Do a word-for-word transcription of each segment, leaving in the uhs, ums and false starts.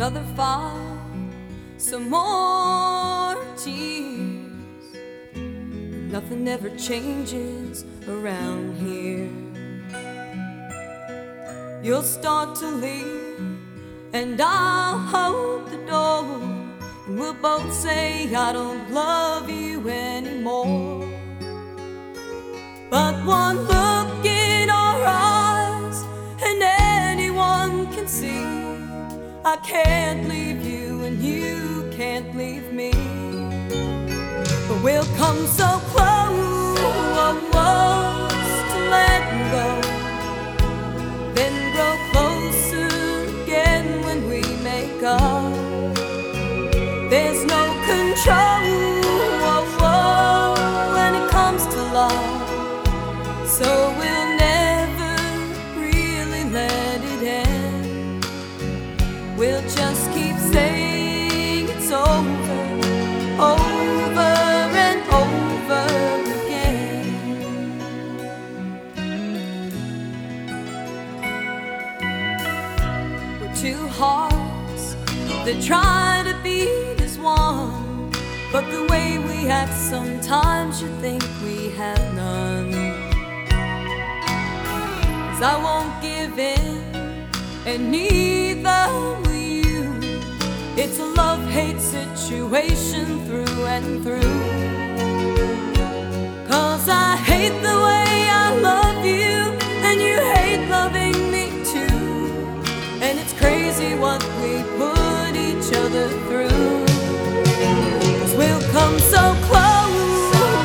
another fall, some more tears. Nothing ever changes around here. You'll start to leave, and I'll hold the door, and we'll both say I don't love you anymore. But one look in our eyes, and anyone can see I can't leave you and you can't leave me. But we'll come so close to letting go, then grow closer again when we make up. There's no control when it comes to love, so we'll never really let it end. We'll just keep saying it's over, over and over again. We're two hearts that try to beat as one, but the way we act sometimes you think we have none. 'Cause I won't give in, and neither will you. It's a love-hate situation through and through. 'Cause I hate the way I love you, and you hate loving me too. And it's crazy what we put each other through. 'Cause we'll come so close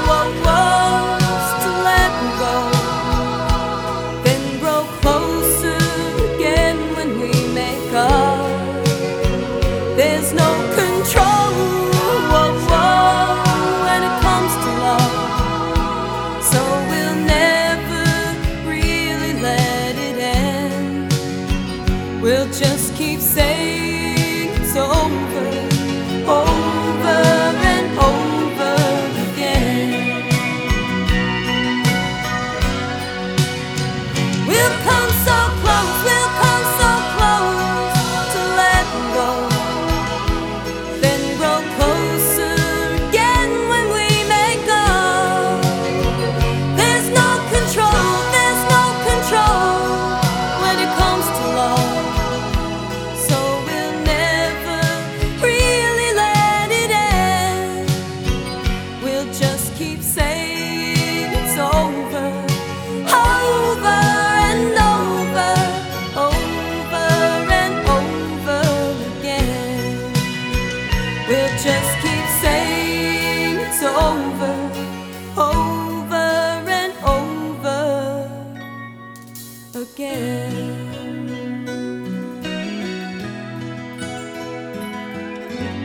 to letting go, then grow closer again when we make up. There's no control when it comes to love, so we'll never really let it end. We'll just keep saying it's over, over and over again. We'll come so close, we'll come so close to letting go, then grow closer again when we make up. There's no control, there's no control when it comes to love, so we'll never really let it end. We'll just keep saying it's over, over and over, over and over again. We'll just keep saying it's over, over and over again.